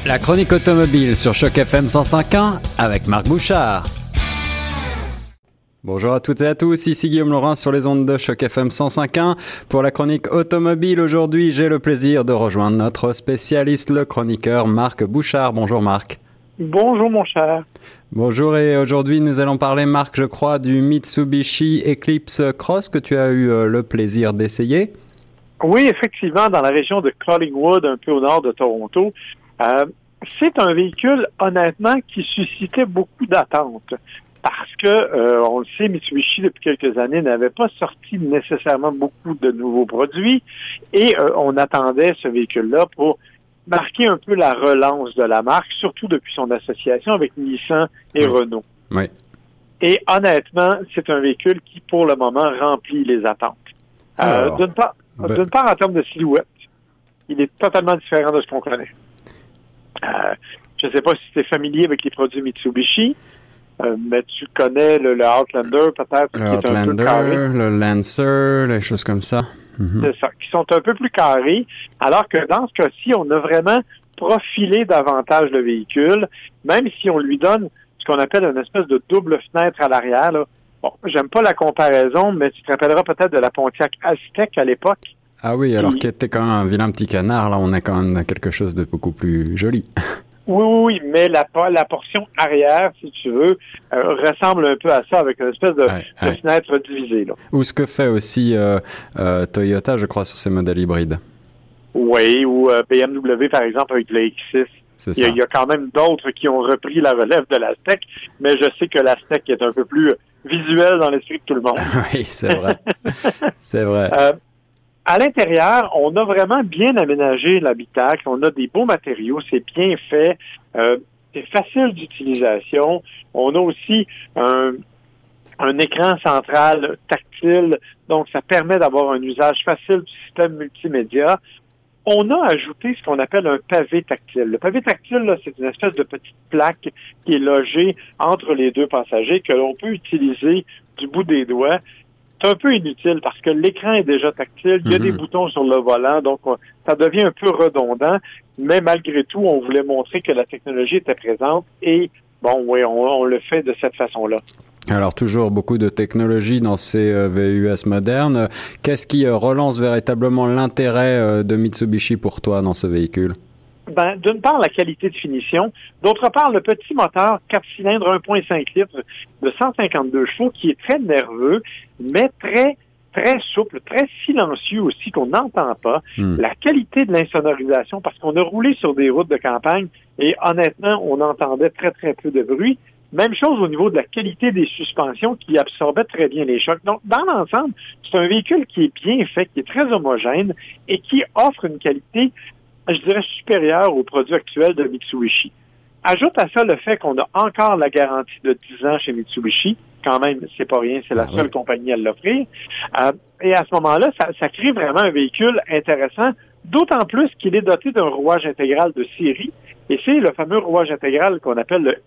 La chronique automobile sur Choc FM 105.1 avec Marc Bouchard. Bonjour à toutes et à tous, ici Guillaume Laurin sur les ondes de Choc FM 105.1. Pour la chronique automobile, aujourd'hui, j'ai le plaisir de rejoindre notre spécialiste, le chroniqueur Marc Bouchard. Bonjour Marc. Bonjour mon cher. Bonjour, et aujourd'hui nous allons parler, Marc, je crois, du Mitsubishi Eclipse Cross que tu as eu le plaisir d'essayer. Oui, effectivement, dans la région de Collingwood, un peu au nord de Toronto. C'est un véhicule, honnêtement, qui suscitait beaucoup d'attentes. Parce que, on le sait, Mitsubishi, depuis quelques années, n'avait pas sorti nécessairement beaucoup de nouveaux produits. Et on attendait ce véhicule-là pour marquer un peu la relance de la marque, surtout depuis son association avec Nissan et Renault. Oui. Et honnêtement, c'est un véhicule qui, pour le moment, remplit les attentes. D'une part, en termes de silhouette, il est totalement différent de ce qu'on connaît. Je ne sais pas si tu es familier avec les produits Mitsubishi, mais tu connais le Outlander peut-être, qui est un peu carré. Le Lancer, les choses comme ça. C'est ça, qui sont un peu plus carrés, alors que dans ce cas-ci, on a vraiment profilé davantage le véhicule, même si on lui donne ce qu'on appelle une espèce de double fenêtre à l'arrière. Là. Bon, j'aime pas la comparaison, mais tu te rappelleras peut-être de la Pontiac Aztec à l'époque. Ah oui, alors qui était quand même un vilain petit canard, là on a quand même quelque chose de beaucoup plus joli. Oui, mais la portion arrière, si tu veux, ressemble un peu à ça, avec une espèce de fenêtre divisée. Là. Ou ce que fait aussi Toyota, je crois, sur ses modèles hybrides. Oui, ou BMW, par exemple, avec le X6. Il y a quand même d'autres qui ont repris la relève de l'Aztec, mais je sais que l'Aztec est un peu plus visuel dans l'esprit de tout le monde. Oui, c'est vrai. C'est vrai. À l'intérieur, on a vraiment bien aménagé l'habitacle. On a des beaux matériaux, c'est bien fait, c'est facile d'utilisation. On a aussi un écran central tactile, donc ça permet d'avoir un usage facile du système multimédia. On a ajouté ce qu'on appelle un pavé tactile. Le pavé tactile, là, c'est une espèce de petite plaque qui est logée entre les deux passagers que l'on peut utiliser du bout des doigts. C'est un peu inutile parce que l'écran est déjà tactile, il y a des boutons sur le volant, donc ça devient un peu redondant, mais malgré tout, on voulait montrer que la technologie était présente et, bon, oui, on le fait de cette façon-là. Alors, toujours beaucoup de technologie dans ces VUS modernes. Qu'est-ce qui relance véritablement l'intérêt de Mitsubishi pour toi dans ce véhicule? Ben, d'une part, la qualité de finition. D'autre part, le petit moteur 4 cylindres 1.5 litres de 152 chevaux qui est très nerveux, mais très, très souple, très silencieux aussi, qu'on n'entend pas. La qualité de l'insonorisation, parce qu'on a roulé sur des routes de campagne et honnêtement, on entendait très, très peu de bruit. Même chose au niveau de la qualité des suspensions qui absorbaient très bien les chocs. Donc, dans l'ensemble, c'est un véhicule qui est bien fait, qui est très homogène et qui offre une qualité, je dirais, supérieure aux produits actuels de Mitsubishi. Ajoute à ça le fait qu'on a encore la garantie de 10 ans chez Mitsubishi. Quand même, c'est pas rien, c'est la seule compagnie à l'offrir. Et à ce moment-là, ça crée vraiment un véhicule intéressant, d'autant plus qu'il est doté d'un rouage intégral de série. Et c'est le fameux rouage intégral qu'on appelle le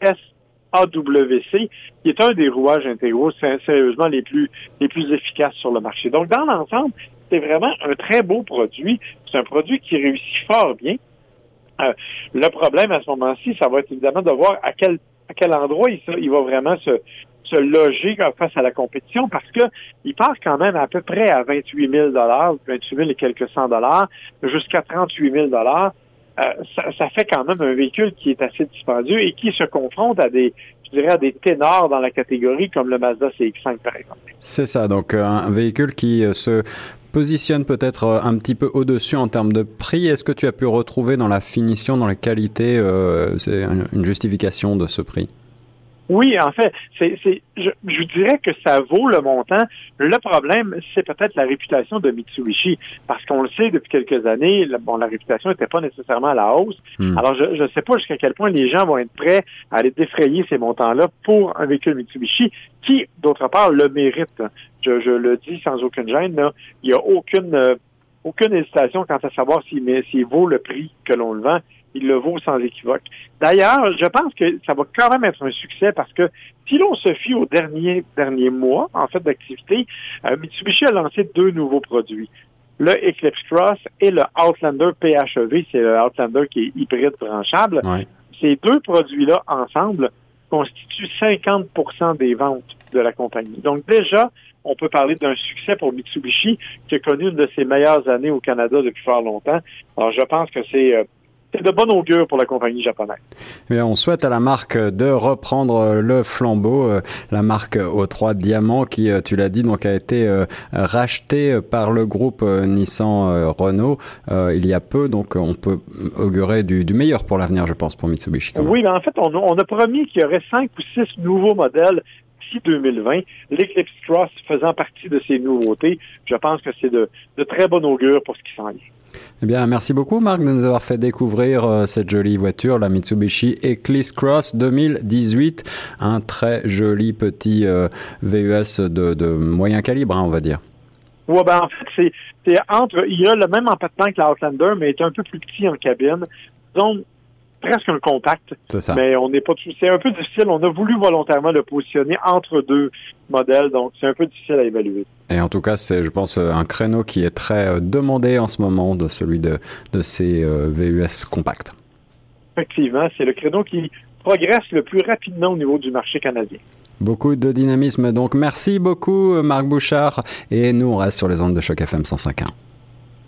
SAWC, qui est un des rouages intégraux, sérieusement, les plus efficaces sur le marché. Donc, dans l'ensemble, c'est vraiment un très beau produit. C'est un produit qui réussit fort bien. Le problème à ce moment-ci, ça va être évidemment de voir à quel endroit il va vraiment se loger face à la compétition, parce que il part quand même à peu près à 28 000 28 000 et quelques cents dollars, jusqu'à 38 000 ça fait quand même un véhicule qui est assez dispendieux et qui se confronte à des ténors dans la catégorie comme le Mazda CX-5 par exemple. C'est ça, donc un véhicule qui se positionne peut-être un petit peu au-dessus en termes de prix. Est-ce que tu as pu retrouver dans la finition, dans la qualité, c'est une justification de ce prix? Oui, en fait, je dirais que ça vaut le montant. Le problème, c'est peut-être la réputation de Mitsubishi, parce qu'on le sait depuis quelques années, la réputation n'était pas nécessairement à la hausse. Alors, je ne sais pas jusqu'à quel point les gens vont être prêts à aller défrayer ces montants-là pour un véhicule Mitsubishi qui, d'autre part, le mérite. Je le dis sans aucune gêne, là. Il n'y a aucune hésitation quant à savoir s'il vaut le prix que l'on le vend. Il le vaut sans équivoque. D'ailleurs, je pense que ça va quand même être un succès parce que si l'on se fie aux derniers mois, en fait, d'activité, Mitsubishi a lancé 2 nouveaux produits. le Eclipse Cross et le Outlander PHEV, c'est le Outlander qui est hybride branchable. Ouais. Ces deux produits-là ensemble constituent 50% des ventes de la compagnie. Donc déjà, on peut parler d'un succès pour Mitsubishi qui a connu une de ses meilleures années au Canada depuis fort longtemps. Alors je pense que c'est de bon augure pour la compagnie japonaise. Et on souhaite à la marque de reprendre le flambeau, la marque O3 Diamant qui, tu l'as dit, donc a été rachetée par le groupe Nissan Renault il y a peu, donc on peut augurer du meilleur pour l'avenir, je pense, pour Mitsubishi. Oui, mais en fait, on a promis qu'il y aurait 5 ou 6 nouveaux modèles d'ici 2020, l'Eclipse Cross faisant partie de ces nouveautés. Je pense que c'est de très bon augure pour ce qui s'en vient. Eh bien, merci beaucoup, Marc, de nous avoir fait découvrir cette jolie voiture, la Mitsubishi Eclipse Cross 2018. Un très joli petit VUS de moyen calibre, on va dire. Oui, ben en fait, c'est entre. Il a le même empattement que l'Outlander, mais est un peu plus petit en cabine. Donc, presque un compact. C'est ça. Mais on n'est pas. C'est un peu difficile. On a voulu volontairement le positionner entre deux modèles, donc c'est un peu difficile à évaluer. Et en tout cas, c'est, je pense, un créneau qui est très demandé en ce moment, de celui de ces VUS compacts. Effectivement, c'est le créneau qui progresse le plus rapidement au niveau du marché canadien. Beaucoup de dynamisme, donc merci beaucoup Marc Bouchard, et nous on reste sur les ondes de Choc FM 105.1.